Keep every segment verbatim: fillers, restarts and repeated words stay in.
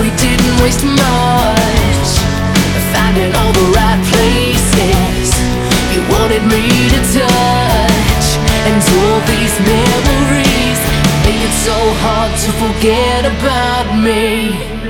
we didn't waste much, finding all the right places you wanted me to touch. And all these memories make it so hard to forget about me.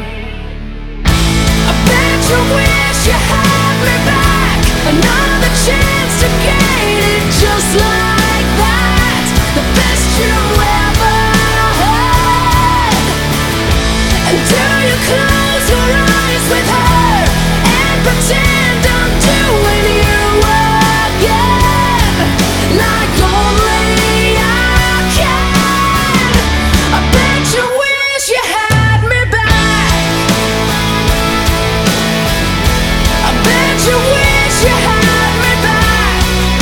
I bet you wish you had me back, another chance to gain it just like that, the best you ever had. And do you close your eyes with her and pretend I'm doing you again, like only I can? I bet you wish you had me back. I bet you wish you had me back.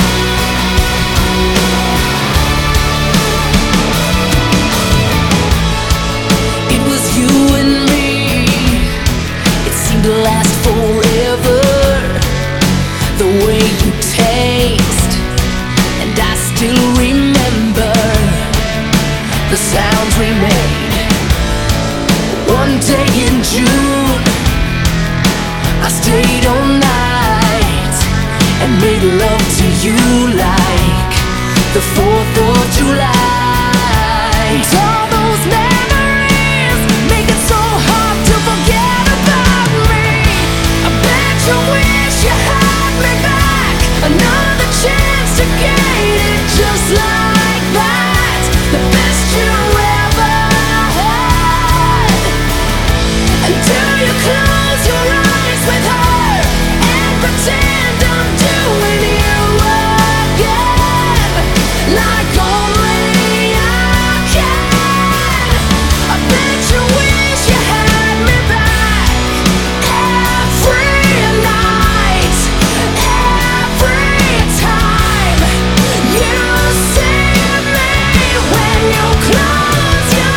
It was you and me, it seemed to last forever. The way you taste, and I still remember the sounds we made. One day in June, I stayed all night and made love to you like the fourth of July. And all those memories make it so hard to forget about me. I bet you wish you had me back, another chance to gain it just like that, the best you ever had. And do you close your eyes with her and pretend I'm doing you again, like only I can? I bet you wish you had me back every night, every time you see me when you close your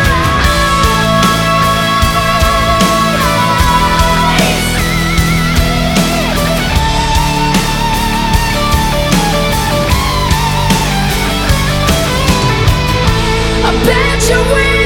eyes. I bet you wish